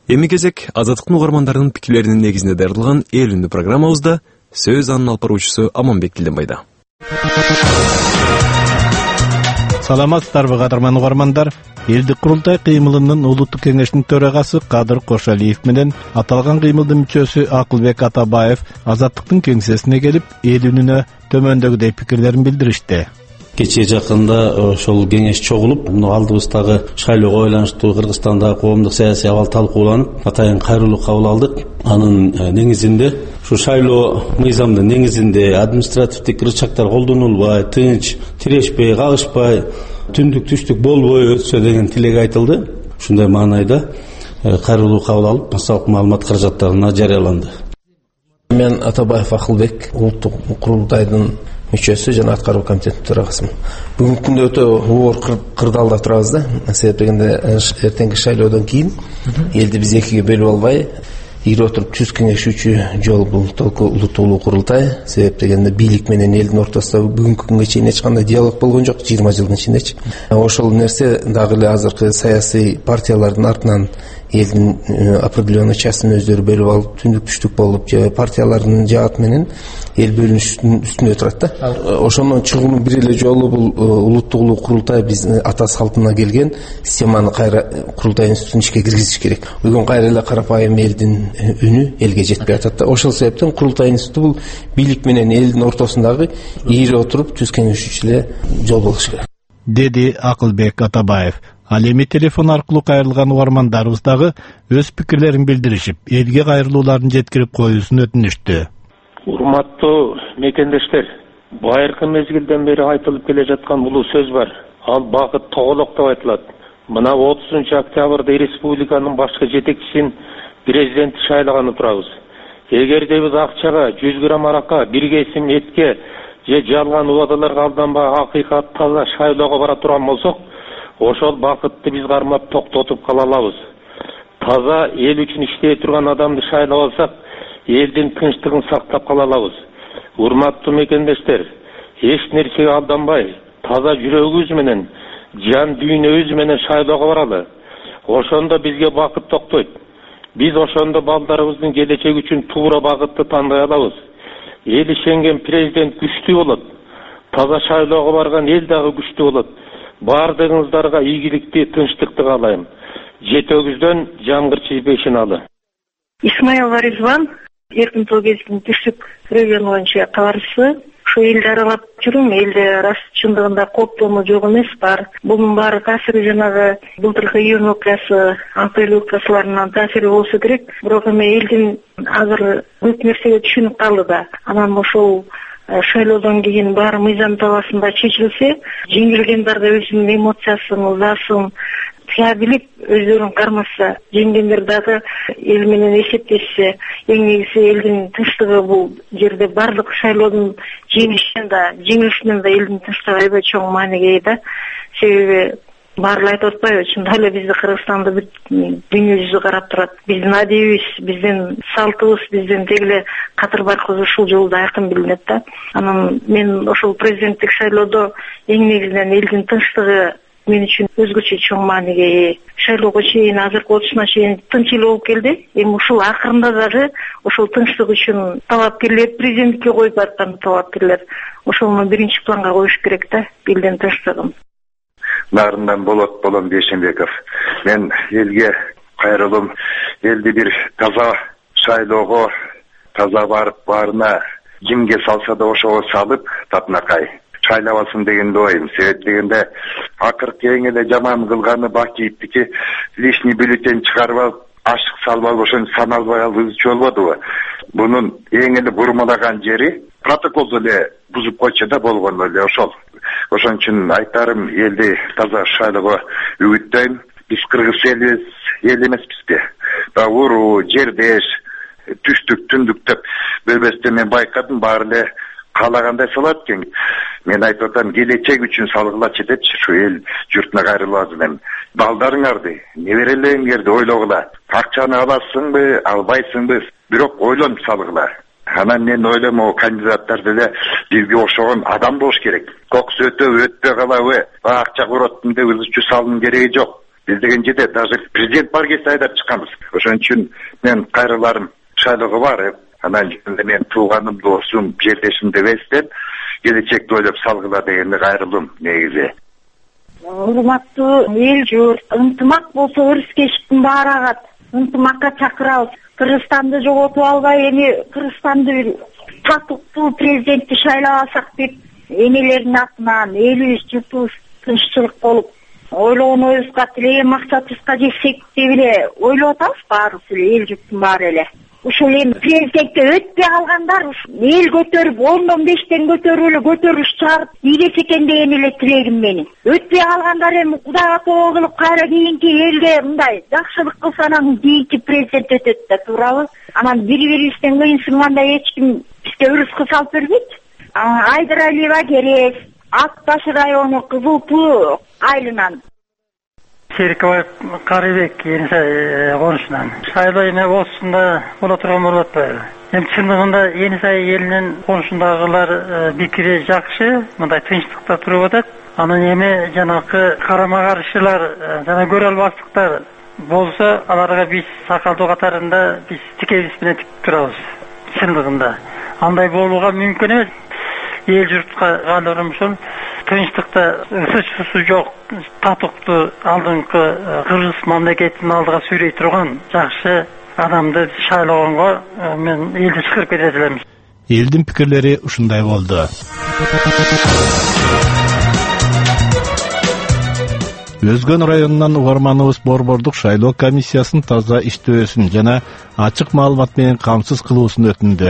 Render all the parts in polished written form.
Эми кезек Азаттыктын угармандарынын пикирлеринин негизинде даярдалган эл үндү программабызда сөз анын алып баруучусу Аманбек Тилденбайда. Саламатсыздарбы кадырман угармандар. Элдик курултай кыймылынын улуттук кеңештин төрагасы Кадыр Кошалиев менен аталган кыймылдын мүчөсү Акылбек Атабаев Азаттыктын кеңсесине келип, эл үнүнө төмөндөгүдөй пикирлерин билдиришти. Кече жакында ошол кеңеш чогулуп, муну алдыбыздагы шайлоого байланыштуу Кыргызстандагы коомдук саясий абал талкууланып, атайын кайрылуу кабыл алдык. Анын негизинде ушу шайлоо мыйзамдын негизинде административдик рычагдар колдонулбай, тынч, тирешпей, кагышпай, түндүк түштүк болбой өтсө деген тилек айтылды. Ушундай маанайда кайрылуу кабыл алып, массалык маалымат каражаттарына жарыяланды. Мен Атабаев Акылбек, улуттук курултайдын мүчөсү жана аткаруу комитетинин төрагасымын. Бүгүнкү күндө өтө оор кырдаалда турабыз да. Себеп дегенде эртеңки шайлоодон кийин элди биз экиге бөлүп албай, ири отуруп түз кеңешүүчү жол бул улуттук курултай. Себеп дегенде бийлик менен элдин ортосунда бүгүнкү күнгө чейин эч кандай диалог болгон жок, 20 жылдын ичиндечи. Ошол нерсе дагы эле азыркы саясий партиялардын артынан элдин определенный частын өздөрү бөлүп алып, түндүк түштүк болуп, партиялардын жаат менен эл бөлүнүштүн үстүндө турат да. Ошонун чыгуунун бир эле жолу бул улуттук курултай биздин ата салтына келген системаны кайра курултай институтун ишке киргизиш керек. Бүгүн кайра эле карапайым элдин үнү элге жетпей атат да. Ошол себептен курултай институту бул бийлик менен элдин ортосундагы ири отуруп түз кеңешүүчү эле жол болуш керек, деди Акылбек Атабаев. Ал эми телефон аркылуу кайрылган угармандарыбыз дагы өз пикирлерин билдиришип, элге кайрылууларын жеткирип коюусун өтүнүштү. Урматтуу мекендештер, байыркы мезгилден бери айтылып келе жаткан улуу сөз бар. Ал багыт тоголок деп айтылат. Мына 30-октябрда республиканын башкы жетекчисин президент шайлаганы турабыз. Эгерде биз акчага, 100 грамм аракка, бир кесим этке же жалган убадаларга алданбай акыйкат таза шайлоого бара турган болсок, ошол бакытты биз кармап токтотуп кала алабыз. Таза эл үчүн иштей турган адамды шайлап алсак, элдин тынчтыгын сактап кала алабыз. Урматтуу мекендештер, эч нерсеге алданбай, таза жүрөгүбүз менен, жан дүйнөбүз менен шайлоого баралы. Ошондо бизге бакыт токтойт. Биз ошондо балдарыбыздын келечеги үчүн туура багытты тандай алабыз. Эл ишенген президент күчтүү болот. Таза шайлоого барган эл дагы күчтүү болот. Бардыгыңыздарга ийгиликти, тынчтыкты каалайм. Жетөгүздөн жамгыр чийбешиналы. Исмаилова Ризван, Эркин-Тоо кезинин түштүк региону боюнча кабарчысы. Ошо элди аралап жүрүм, элде рас чындыгында кооптонуу жок эмес, бар. Бунун баары таасири жанагы былтыркы июнь окуясы, апрель окуясыларынан таасири болсо керек. Бирок эми элдин азыр көп нерсеге түшүнүп калды да. Анан ошол шайлоодон кийин баары мыйзам талаасында чечилсе, жеңилгендер да өзүнүн эмоциясын, ызасын тыя билип, өздөрүн кармаса, жеңгендер дагы эл менен эсептешсе, эң негизи элдин тынчтыгы бул жерде бардык шайлоодун жеңилишинен да элдин тынчтыгы аябай чоң мааниге ээ да. Себеби баары айтып атпайбы, чында эле бизди Кыргызстанды бүт дүйнө жүзү карап турат. Биздин адебибиз, биздин салтыбыз, биздин деги катыр баркыбыз ушул жолдо айкын билинет да. Анан мен ошол президенттик шайлоодо эң негизинен элдин тынчтыгы мен үчүн өзгөчө чоң мааниге ээ. Шайлоого чейин, азыркы отушуна чейин тынч эле болуп келди. Эми ушул акырында дагы ошол тынчтык үчүн талапкерлер, президенттикке коюп аткан талапкерлер ошону биринчи планга коюш керек да, элдин тынчтыгын. Нарындан Болот Бешенбеков. Мен элге кайрылым, элди бир таза шайлоого, таза барып баарына кимге салса да ошого салып, татынакай шайлабасын дегенди оюм. Себеп дегенде акыркы эң эле жаман кылганы Бакиевдики лишний бюллетень чыгарып алып, ашык салып алып, ошону саналбай албызчу болбодубу? Бунун эң эле бурмалаган жери протоколду эле бузуп койчу да болгон эле ошол. Ошон үчүн айтарым, элди таза шайлоого үгүттөйм. Биз кыргыз эл эмеспизби? Уруу, жердеш, түштүк, түндүк деп бөлбөстөн мен байкадым, баары эле каалагандай салат экен. Мен айтып атам, келечек үчүн салгылачы депчи, ушу эл журтуна кайрылбасын эми. Балдарыңарды, неберелериңерди ойлогула. Акчаны аласыңбы, албайсыңбы, бирок ойлонуп салгыла. Анан мен ойлойм, могу кандидаттар деле бизге окшогон адам болуш керек. Кокус өтөбү, өтпөй калабы, акча короттум деп ызычу салынын кереги жок. Биз деген жерде даже президент бар кезде айдап чыкканбыз. Ошон үчүн мен кайрыларым шайлоого барып, анан мен тууганым, досум, жерлешим деп эстеп, келечекти ойлоп салгыла деген кайрылым негизи. Урматтуу эл журт, ынтымак болсо өрүскечтин баары агат. Ынтымакка чакырабыз. Кыргызстанды жоготуп албай, эми Кыргызстанды татыктуу президентти шайлабасак деп энелердин атынан элибиз журтубуз тынччылык болуп ойлогон оюбузга тилеген максатыбызга жетсек деп эле ойлоп атабыз баарыбыз эле, эл журттун баары эле. Ушул эми президентке өтпөй калгандар эл көтөрүп 10-5тен көтөрүп эле көтөрүлүш чыгарып ийгесе экен деген эле тилегим менин. Өтпөй калгандар эми Кудайга тобо кылып кайра кийинки элге мындай жакшылык кылса анан кийинки президент өтөт да, туурабы? Анан бири-бирибизден кыйынсынганда эч ким бизге өрүскө салып бербейт. Айдар Алиева Керес, Ак Таш району Кызылтуу айылынан. Серикбаев Карыбек Енисай конушунан. Шайлоо эме осунда боло турган болуп атпайбы? Эми чындыгында Енисай элинин конушундагылар пикири жакшы, мындай тынчтыкта туруп атат. Анан эми жанакы карама каршылар жана көрө албастыктар болсо, аларга биз сакалдуу катарында биз тикебиз менен тик турабыз. Чындыгында андай болууга мүмкүн эмес. Эл журтка калырым ушул тынчтыкта ысычысы жок, татыктуу алдыңкы Кыргыз мамлекетинин алдыга сүйрөй турган жакшы адамды шайлогонго мен элди чакырып кетет элем. Элдин пикирлери ушундай болду. Өзгөн районунан угарманыбыз Борбордук шайлоо комиссиясынын таза иштөөсүн жана ачык маалымат менен камсыз кылуусун өтүндү.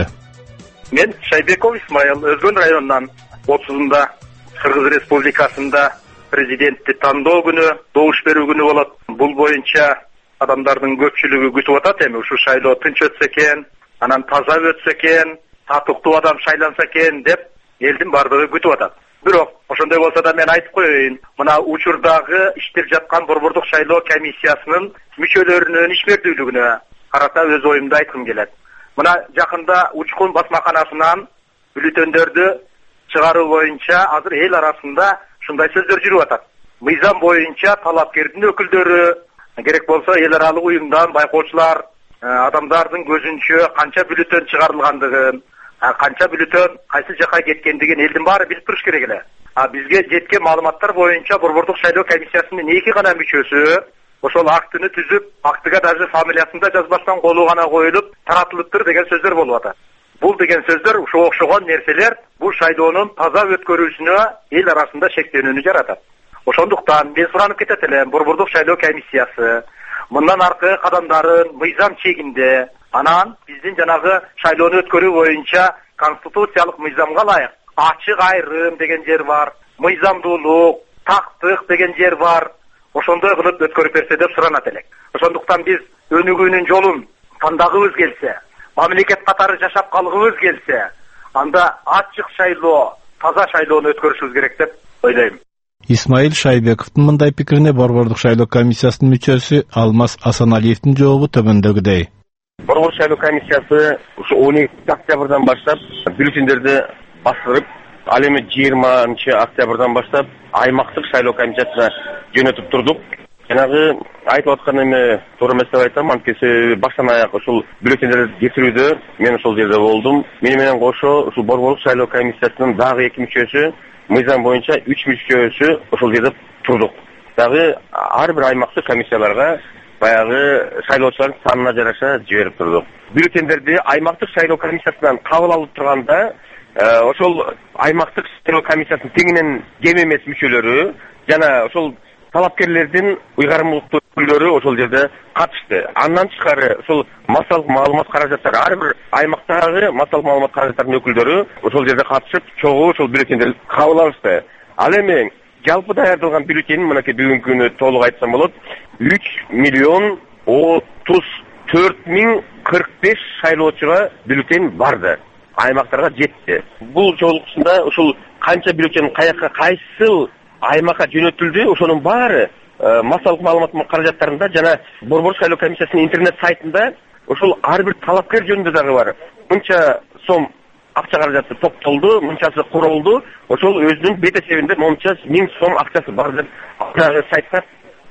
Мен Шайбеков Исмаил, Өзгөн районунан 30-ында Кыргыз Республикасында президентти тандоо күнү, добуш берүү күнү болот. Бул боюнча адамдардын көпчүлүгү күтүп атат эми ушу шайлоо тынч өтсө экен, анан таза өтсө экен, татыктуу адам шайланса экен деп элдин бардыгы күтүп атат. Бирок ошондой болсо да мен айтып коеюн, мына учурдагы иштеп жаткан Борбордук шайлоо комиссиясынын мүчөлөрүнүн ишмердүүлүгүнө карата өз оюмду айткым келет. Мына жакында Учкун басмаканасынан бюллетендерди чыгаруу боюнча азыр эл арасында ушундай сөздөр жүрүп атат. Мыйзам боюнча талапкердин өкүлдөрү, керек болсо эл аралык уюмдан байкоочулар адамдардын көзүнчө канча бюллетен чыгарылгандыгын, канча бюллетен кайсы жака кеткендигин элдин баары билип туруш керек эле. Бизге жеткен маалыматтар боюнча Борбордук шайлоо комиссиясынын 2 гана мүчөсү ошол актыны түзүп, актыга даже фамилиясын да жазбастан колу гана коюлуп, таратылыптыр деген сөздөр болуп атат. Бул деген сөздөр ушо окшогон нерселер бул шайлоонун таза өткөрүүсүнө эл арасында шектенүүнү жаратат. Ошондуктан мен суранып кетет элем, Борбордук шайлоо комиссиясы мындан аркы кадамдарын мыйзам чегинде, анан биздин жанагы шайлоону өткөрүү боюнча конституциялык мыйзамга ылайык ачык айрым деген жер бар, мыйзамдуулук, тактык деген жер бар. Ошондой кылып өткөрүп берсе деп суранат элек. Ошондуктан биз өнүгүүнүн жолун тандагыбыз келсе, мамлекет катары жашап калгыбыз келсе, анда ачык шайлоо, таза шайлоону өткөрүшүбүз керек деп ойлойм. Исмаил Шайбековдун мындай пикирине Борбордук шайлоо комиссиясынын мүчөсү Алмаз Асаналиевдин жообу төмөндөгүдөй. Борбордук шайлоо комиссиясы ушу 12 октябрдан баштап бюллетендерди бастырып, ал эми 20 октябрдан баштап аймактык шайлоо комиссиясына жөнөтүп турдук. Жанагы айтып аткан эми туура эмес деп айтам, анткени баштан аяк ушул бюллетендерди кетирүүдө мен ошол жерде болдум. Мени менен кошо ушул Борбордук шайлоо комиссиясынын дагы 2 мүчөсү, мыйзам боюнча 3 мүчөсү ошол жерде турдук. Дагы ар бир аймактык комиссияларга баягы шайлоочулардын санына жараша жиберип турдук. Бюллетендерди аймактык шайлоо комиссиясынан кабыл алып турганда ошол аймактык шайлоо комиссиясынын теңинен кем эмес мүчөлөрү жана ошол талапкерлердин уйгарымдуулуктуу өкүлдөрү ошол жерде катышты. Андан тышкары ошол массалык маалымат каражаттары, ар бир аймактагы массалык маалымат каражаттарынын өкүлдөрү ошол жерде катышып, чогуу ошол бюллетендерди кабыл алышты. Ал эми жалпы даярдалган бюллетен мынакей бүгүнкү күнү толук айтсам болот, 3.034.045 шайлоочуга бюллетен барды. Аймактарга жетти. Бул жолукусунда ушул канча бюллетен каяка кайсыл аймакка жөнөтүлдү, ошонун баары массалык маалымат каражаттарында жана Борбордук шайлоо комиссиясынын интернет сайтында ошол ар бир талапкер жөнүндө дагы бар. Мынча сом акча каражаты топтолду, мынчасы курулду, ошол өзүнүн бет эсебинде монча 1000 сом акчасы бар деп сайтта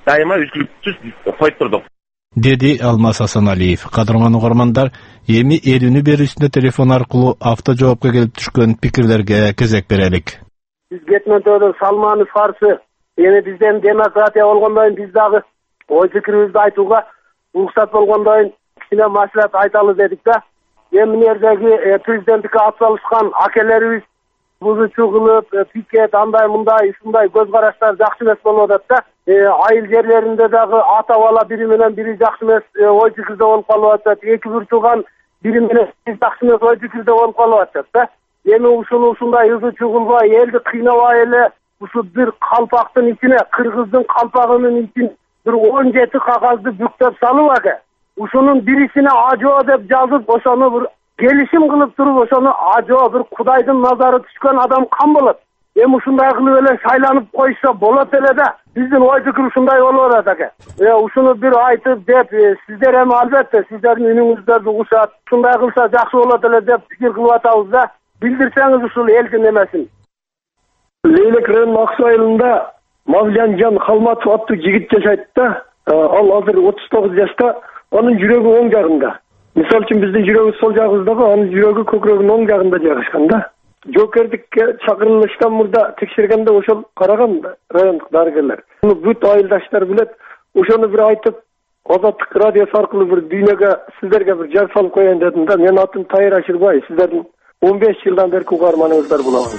дайыма үзгүлтүсүз коюп турдук, деди Алмаз Асаналиев. Кадырман угармандар, эми эл үнү берүүсүндө телефон аркылуу автожоопко келип түшкөн пикирлерге кезек берелик. Биз кетментөөдө салманыбыз каршы, эми бизден демократия болгондон биз дагы ой пикирибизди айтууга уруксат болгондон кичине маслихат айталы дедик да. Эми мынердеги президенттикке атсалышкан акелерибиз бузучу кылып, пикет андай мындай ушундай көз караштар жакшы эмес болуп атат да. Айыл жерлеринде дагы ата бала бири менен бири жакшы эмес ой пикирде болуп калып атат. Эки бир тууган бири менен жакшы эмес ой пикирде болуп калып атат да. Эми ушуну ушундай ызычуу кылбай, элди кыйнабай эле ушу бир калпактын ичине, кыргыздын калпагынын ичине бир 17 кагазды бүктөп салып аке. Ушунун бирисине ажоо деп жазып, ошону бир келишим кылып туруп, ошону ажоо бир Кудайдын назары түшкөн адам кам болот. Эми ушундай кылып эле шайланып койсо болот эле да. Биздин ой пикир ушундай болуп атат аке. Ушуну бир айтып деп, сиздер эми албетте сиздердин үнүңүздөрдү угушат. Ушундай кылса жакшы болот эле деп пикир кылып атабыз да. Билдирсеңиз ушул элдин эмесин. Лейлек районунун Аксу айылында Мавлянжан Халматов аттуу жигит жашайт да. Ал азыр 39 жашта, анын жүрөгү оң жагында. Мисалы үчүн биздин жүрөгүбүз сол жагыбыздагы, анын жүрөгү көкүрөгүнүн оң жагында жайгашкан да. Жоокердикке чакырылыштан мурда текшергенде ошол караган райондук дарыгерлер. Муну бүт айылдаштар билет. Ошону бир айтып, Азаттык радиосу аркылуу бир дүйнөгө сиздерге бир жар салып коеюн дедим да. Мен атым Тайыр Ашырбай, сиздердин 15 жылдан берки угарманыңыздар болобун.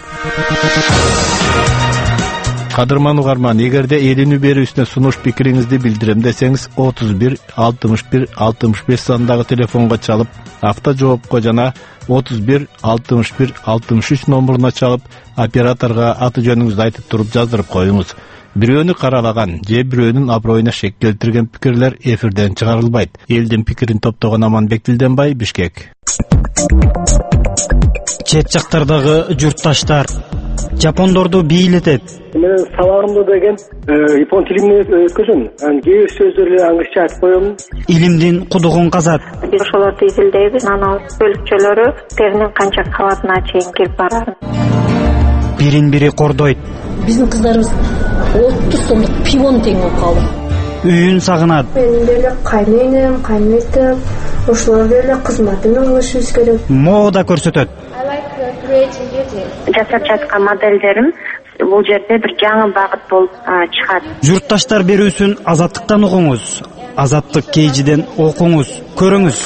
Кадырман угарман, эгерде эл үнү берүүсүнө сунуш пикириңизди билдирем десеңиз 31 61 65 сандагы телефонго чалып, автожоопко жана 31 61 63 номуруна чалып, операторго аты жөнүңүздү айтып туруп жаздырып коюңуз. Бирөөнү каралаган же бирөөнүн аброюна шек келтирген пикирлер эфирден чыгарылбайт. Элдин пикирин топтогон Аманбек Дилденбай, Бишкек. Чет жактардагы журтташтар жапондорду бийлетет. Мен сабагымда деген япон тилинде өткөзөм. Кээ бир сөздөрдү аңгыча айтып коем. Илимдин кудугун казат. Биз ошолорду изилдейбиз. Анан бөлүкчөлөрү теринин канча кабатына чейин кирип барат. Бирин-бири кордойт. Биздин кыздарыбыз 30 сомдук пивон тең болуп калды. Үйүн сагынат. Мен деле кайненем, кайнетем, ошолор деле кызматын кылышыбыз керек. Мода көрсөтөт. Жасап жаткан моделдерим бул жерде бир жаңы багыт болуп чыгат. Журтташтар берүүсүн Азаттыктан угуңуз. Азаттык кейжиден окуңуз, көрүңүз.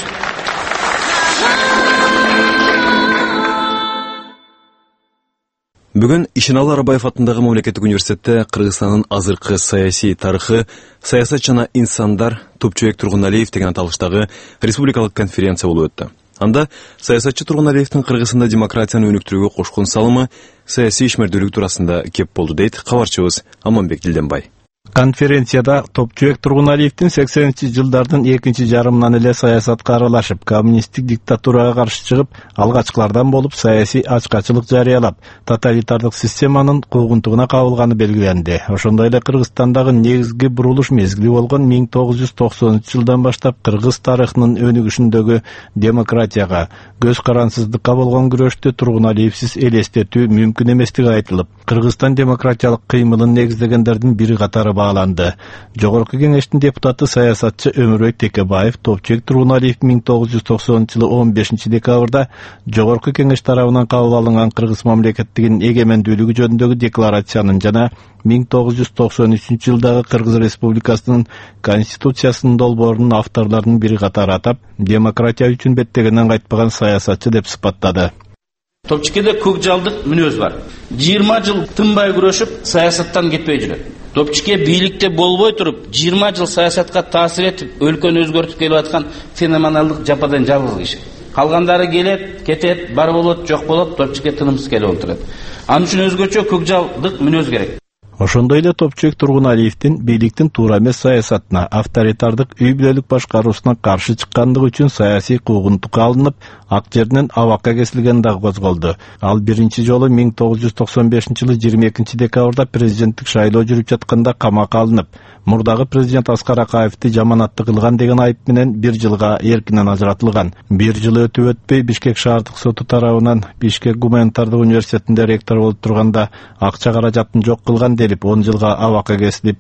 Бүгүн Ишеналы Арабаев атындагы мамлекеттик университетте Кыргызстандын азыркы саясий тарыхы, саясат жана инсандар Топчубек Тургуналиев деген аталыштагы республикалык конференция болуп өттү. Анда саясатчы Тургуналиевдин Кыргызстанда демократияны өнүктүрүүгө кошкон салымы саясий ишмердүүлүк туурасында кеп болду дейт кабарчыбыз Аманбек Дилденбай. Конференцияда Топчубек Тургуналиевдин 80-жылдардын экинчи жарымынан эле саясатка аралашып, коммунисттик диктатурага каршы чыгып, алгачкылардан болуп саясий ачкачылык жарыялап, тоталитардык системанын куугунтугуна кабылганы белгиленди. Ошондой эле Кыргызстандагы негизги бурулуш мезгили болгон 1990-жылдан баштап кыргыз тарыхынын өнүгүшүндөгү демократияга, көз карансыздыкка болгон күрөштү Тургуналиевсиз элестетүү мүмкүн эместиги айтылып, Кыргызстан демократиялык кыймылын негиздегендердин бири катары бааланды. Жогорку кеңештин депутаты саясатчы Өмүрбек Текебаев Топчубек Тургуналиев 1990-жылы 15 декабрда Жогорку кеңеш тарабынан кабыл алынган Кыргыз мамлекеттигинин эгемендүүлүгү жөнүндөгү декларациянын жана 1993-жылдагы Кыргыз Республикасынын Конституциясынын долбоорунун авторлорунун бири катары атап, демократия үчүн беттегенен кайтпаган саясатчы деп сыпаттады. Топчубекте көкжалдык мүнөз бар. 20 жыл тынбай күрөшүп, саясаттан кетпей жүрөт. Топчубек бийликте болбой туруп, 20 жыл саясатка таасир этип, өлкөнү өзгөртүп келип аткан феноменалдык жападан жалгыз киши. Калгандары келет, кетет, бар болот, жок болот, Топчубекке тынымсыз келип отурат. Анын үчүн өзгөчө көкжалдык мүнөз керек. Ошондой эле Топчубек Тургуналиевдин бийликтин туура эмес саясатына, авторитардык үй бүлөлүк башкаруусуна каршы чыккандыгы үчүн саясий куугунтукка алынып, ак жеринен абакка кесилген дагы козголду. Ал биринчи жолу 1995-жылы 22 декабрда президенттик шайлоо жүрүп жатканда камакка алынып, мурдагы президент Аскар Акаевди жаманатты кылган деген айып менен 1 жылга эркинен ажыратылган. 1 жыл өтүп өтпөй Бишкек шаардык соту тарабынан Бишкек гуманитардык университетинде ректор болуп турганда акча каражатын жок кылган деле эстелип 10 жылга абакка кесилип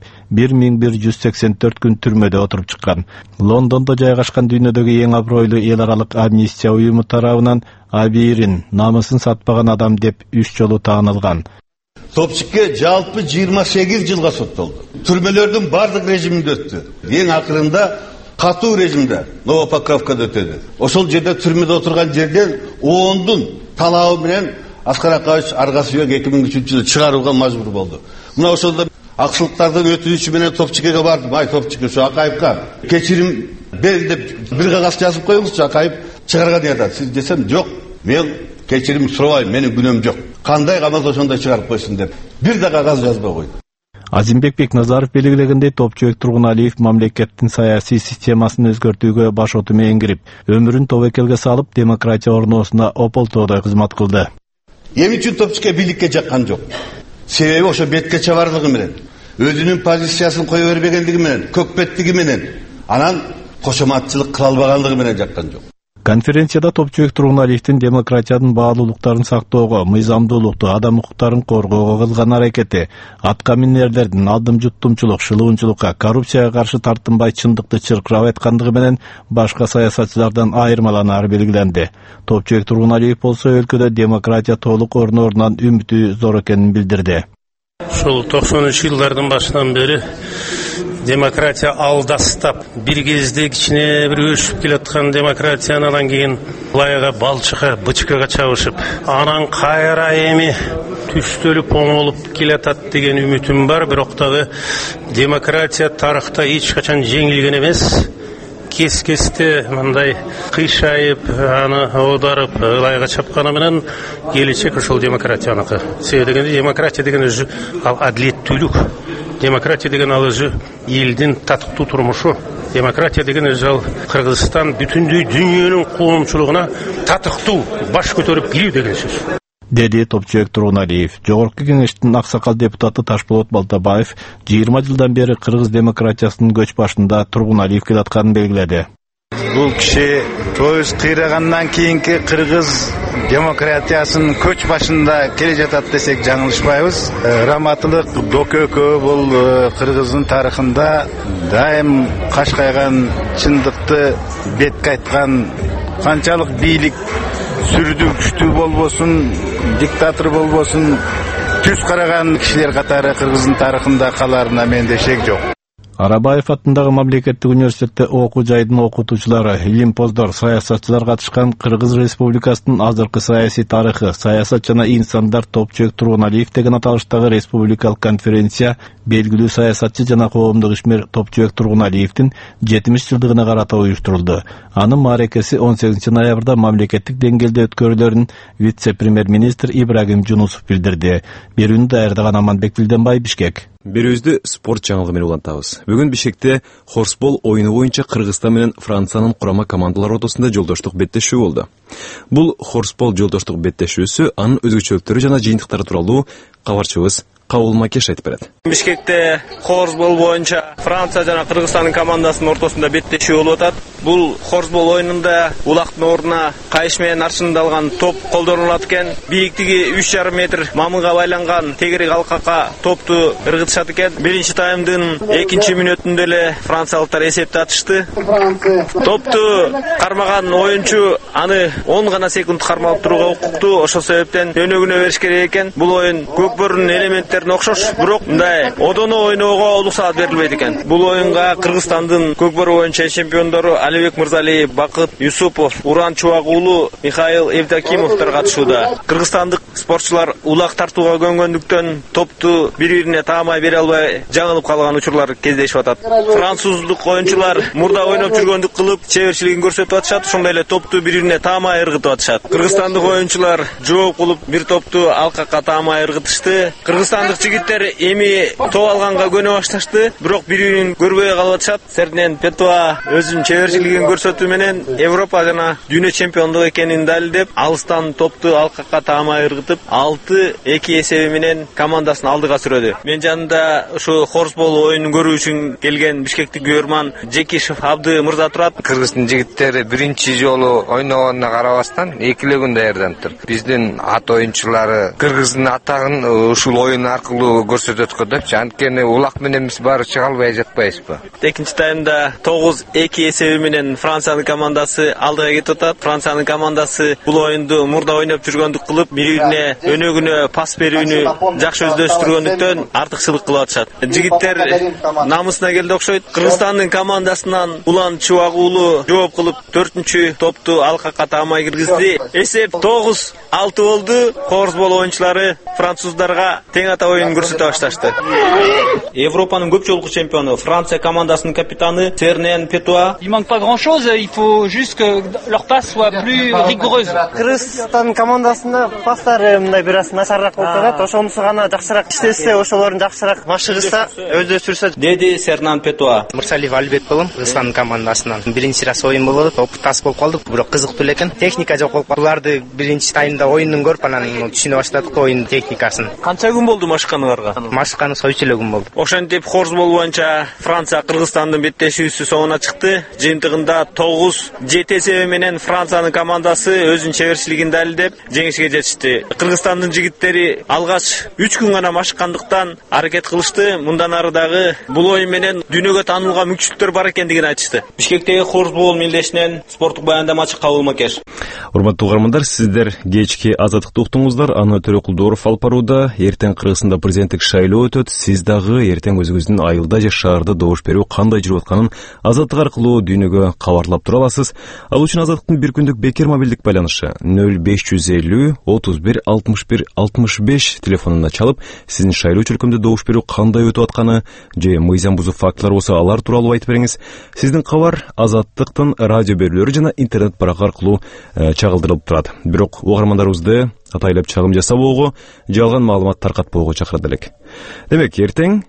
1184 күн түрмөдө отуруп чыккан. Лондондо жайгашкан дүйнөдөгү эң абройлуу эл аралык амнистия уюму тарабынан Абирин намысын сатпаган адам деп 3 жолу таанылган. Топчикке жалпы 28 жылга соттолду. Түрмөлөрдүн бардык режиминде өттү. Эң акырында катуу режимде Новопокровкада өтөдү. Ошол жерде түрмөдө отурган жерден ООНдун талабы менен Аскар Акаевич Аргасбек 2003-жылы чыгарууга мажбур болду. Мына ошолдо акчылыктардын өтүнүчү менен Топчикеге бардым. Ай Топчике, ушу Акаевка кечирим бер деп бир кагаз жазып коюңузчу, Акаев чыгарган ята. Сиз десем, жок, мен кечирим сурабайм, менин күнөөм жок. Кандай камаз ошондой чыгарып койсун деп бир да кагаз жазбай койду. Азимбек Бекназаров белгилегендей, Топчубек Тургуналиев мамлекеттин саясий системасын өзгөртүүгө баш оту менен кирип, өмүрүн тобокелге салып, демократия орносуна ополтоодой кызмат кылды. Эмне үчүн Топчике бийликке жаккан жок? Себеби ошо бетке чабарлыгы менен, өзүнүн позициясын кое бербегендиги менен, көкпеттиги менен, анан кошоматчылык кыла албагандыгы менен жаккан жок. Конференцияда Топчубек Тургуналиевдин демократиянын баалуулуктарын сактоого, мыйзамдуулукту, адам укуктарын коргоого кылган аракети, атка минерлердин алдым-жуттумчулук, шылуунчулукка, коррупцияга каршы тартынбай чындыкты чыркырап айткандыгы менен башка саясатчылардан айырмаланары белгиленди. Топчубек Тургуналиев болсо өлкөдө демократия толук орнорунан үмүтү зор экенин билдирди. Ушул 90-жылдардын башынан бери демократия алдастап, бир кезде кичине бир өшүп келаткан демократияны анан кийин лайга балчыкка, бычкага чабышып, анан кайра эми түстөлүп оңолуп келатат деген үмүтүм бар. Бирок дагы демократия тарыхта эч качан жеңилген эмес. Кес-кесте мындай кыйшайып, аны оодарып, лайга чапканы менен келечек ошол демократияныкы. Себеби дегенде демократия деген өзү ал адилеттүүлүк. Демократия деген ал өзү элдин татыктуу турмушу. Демократия деген өзү ал Кыргызстан бүтүндөй дүйнөнүн коомчулугуна татыктуу баш көтөрүп билүү деген сөз. Деди Топчубек Тургуналиев. Жогорку кеңештин аксакал депутаты Ташболот Балтабаев 20 жылдан бери кыргыз демократиясынын көч башында Тургуналиев келатканын белгиледи. Бул киши көз кыйрагандан кийинки кыргыз демократиясынын көч башында келе жатат десек жаңылышпайбыз. Раматылык дөкөкө бул кыргыздын тарыхында дайым кашкайган, чындыкты бетке айткан, канчалык бийлик сүрдүү күчтүү болбосун, диктатор болбосун, түз караган кишилер катары кыргыздын тарыхында каларына менде шек жок. Арабаев атындагы мамлекеттик университетте окуу жайдын окутуучулары, илимпоздор, саясатчылар катышкан Кыргыз Республикасынын азыркы саясий тарыхы, саясат жана инсандар Топчубек Тургуналиев деген аталыштагы республикалык конференция белгилүү саясатчы жана коомдук ишмер Топчубек Тургуналиевдин 70 жылдыгына карата уюштурулду. Анын мааракеси 18 ноябрда мамлекеттик деңгээлде өткөрүлөрүн вице-премьер-министр Ибрагим Жунусов билдирди. Берүүнү даярдаган Аманбек Билденбай, Бишкек. Берүүбүздү спорт жаңылыгы менен улантабыз. Бүгүн Бишкекте хорсбол оюну боюнча Кыргызстан менен Франциянын курама командалар ортосунда жолдоштук беттешүү болду. Бул хорсбол жолдоштук беттешүүсү анын өзгөчөлүктөрү жана жыйынтыктары тууралуу кабарчыбыз Кабыл Макеш айтып берет. Бишкекте хорсбол боюнча Франция жана Кыргызстандын командасынын ортосунда беттешүү болуп атат. Бул хорсбол оюнунда улактын ордуна кайыш менен арчындалган топ колдонулат экен. Бийиктиги 3,5 метр мамыга байланган тегерек алкакка топту ыргытышат экен. Биринчи таймдын 2 мүнөтүндө эле франциялыктар эсепти ачышты. Топту кармаган оюнчу аны 10 гана секунд кармалып турууга укуктуу. Ошол себептен өнөгүнө бериш керек экен. Бул оюн көкбөрүнүн элементтерине окшош, бирок мындай одоно ойноого улуу саат берилбейт экен. Бул оюнга Кыргызстандын көкбөрү боюнча чемпиондору Алибек Мырзалиев, Бакыт Юсупов, Уран Чубагулу, Михаил Евдокимовдор катышууда. Кыргызстандык спортчулар улак тартууга көнгөндүктөн топту бири-бирине таамай бере албай жаңылып калган учурлар кездешип атат. Француздук оюнчулар мурда ойноп жүргөндүк кылып чеберчилигин көрсөтүп атышат, ошондой эле топту бири-бирине таамай ыргытып атышат. Кыргызстандык оюнчулар жооп кылып бир топту алкакка таамай ыргытышты. Кыргызстандык жигиттер эми топ алганга көнө башташты, бирок бири-бирин көрбөй калып атышат. Сердинен Петуа өзүнүн чеберчилигин көрсөтүү менен Европа жана дүйнө чемпиондугу экенин далилдеп, алыстан топту алкакка таамай ыргытып, 6-2 эсеби менен командасын алдыга сүрөдү. Мен жанында ушу хорсбол оюнун көрүү үчүн келген бишкектик көрман Жекишев Абды мырза турат. Кыргыздын жигиттери биринчи жолу ойногонуна карабастан экилегин даярданыптыр. Биздин ат оюнчулары Кыргыздын атагын ушул оюн аркылуу көрсөтөт го депчи. Анткени улак менен биз баары чыга албай жатпайбызбы? Экинчи таймда 9-2 эсеби менен Франциянын командасы алдыга кетип атат. Франциянын командасы бул оюнду мурда ойноп жүргөндүк кылып, бири-бирине өнөгүнө пас берүүнү жакшы өздөштүргөндүктөн артыкчылык кылып атышат. Жигиттер намысына келди окшойт. Кыргызстандын командасынан Улан Чубагуулу жооп кылып 4-чү топту алкакка таамай киргизди. Эсеп 9-6 болду. Корсбол оюнчулары француздарга тең ата оюн көрсөтө башташты. Европанын көп жолку чемпиону Франция командасынын капитаны Сернен Петуа. Il manque pas grand-chose, il faut juste que leur passe soit plus rigoureuse. Кыргызстан командасында пастары мындай бир аз начарраак болуп атат. Ошонусу гана жакшыраак иштесе, ошолорун жакшыраак машыгыса, өздөштүрсө, деди Сернан Петуа. Мырсалиев Албек болом, Кыргызстан командасынан. Биринчи раз оюн болуп, опыт тас болуп калдык, бирок кызыктуу экен. Техника жок болуп калды. Буларды биринчи таймда оюнун көрүп анан түшүнө баштадык оюн техникасын. Канча күн болду машыкканыңарга? Машыкканы союч эле күн болду. Ошентип Хорсбол боюнча Франция Кыргызстандын беттешүүсү соңуна чыкты. Жыйынтыгында 9-7 эсеби менен Франциянын командасы өзүнүн чеберчилигин далилдеп жеңишке жетишти. Кыргызстандын жигиттери алгач 3 күн гана машыккандыктан аракет кылышты. Мындан ары дагы бул оюн менен дүйнөгө таанылган мүмкүнчүлүктөр бар экендигин айтышты. Бишкектеги Хорсбол мелдешинен спорттук баяндамачы Кабыл Макеш. Урматтуу угармандар, сиздер кечки азаттыкты уктуңуздар. Аны Төрөкулдууров алып барууда. Эртең Кыргызстанда президенттик шайлоо өтөт. Сиз дагы эртең өзүңүздүн айылда же шаарда добуш берүү кандай жүрүп атканын Азаттык аркылуу дүйнөгө кабарлап тура аласыз. Ал үчүн Азаттыктын бир күндүк бекер мобилдик байланышы 0550 31 61 65 телефонуна чалып, сиздин шайлоо чөлкөмдө добуш берүү кандай өтүп атканы же мыйзам бузуу фактылар болсо алар тууралуу айтып бериңиз. Сиздин кабар Азаттыктын радио берүүлөрү жана интернет барак аркылуу чагылдырылып турат. Бирок угармандарыбызды атайлап чагым жасабоого, жалган маалымат таркатпоого чакырат элек. Демек, эртең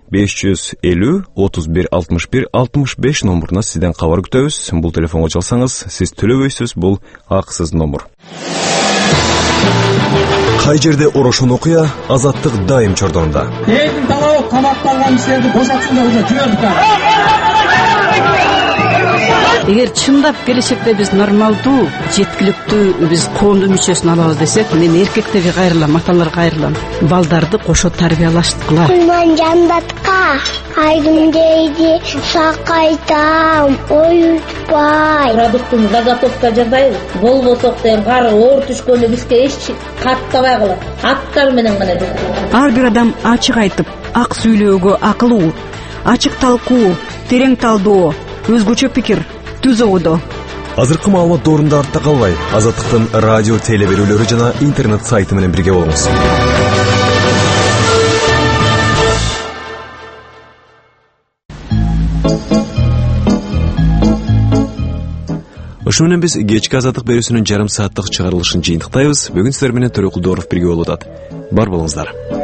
550 31 61 65 номуруна сизден кабар күтөбүз. Бул телефонго чалсаңыз, сиз төлөбөйсүз, бул акысыз номур. Кай жерде орошон окуя, Азаттык дайым чордонунда. Элдин талабы камакталган кишилерди бошотсун деп уже жүрөбүз. Эгер чындап келечекте биз нормалдуу, жеткиликтүү биз коомдун мүчөсүн алабыз десек, мен эркектерге кайрылам, аталарга кайрылам. Балдарды кошо тарбиялаштыкыла. Кулман жандатка, айдым дейди, сакайтам, оютпай. Продуктун заготовка жасайбыз. Болбосок деген кар оор түшкөндө бизге эч каттабай калат. Аттар менен гана жүрөт. Ар бир адам ачык айтып, ак сүйлөөгө акылуу, ачык талкуу, терең талдоо, өзгөчө пикир түз оодо. Азыркы маалымат доорунда артта калбай, Азаттыктын радио теле берүүлөрү жана интернет сайты менен бирге болуңуз. Ошо менен биз кечки Азаттык берүүсүнүн жарым сааттык чыгарылышын жыйынтыктайбыз. Бүгүн сиздер менен Төрөкулдууров бирге болуп атат. Бар болуңуздар.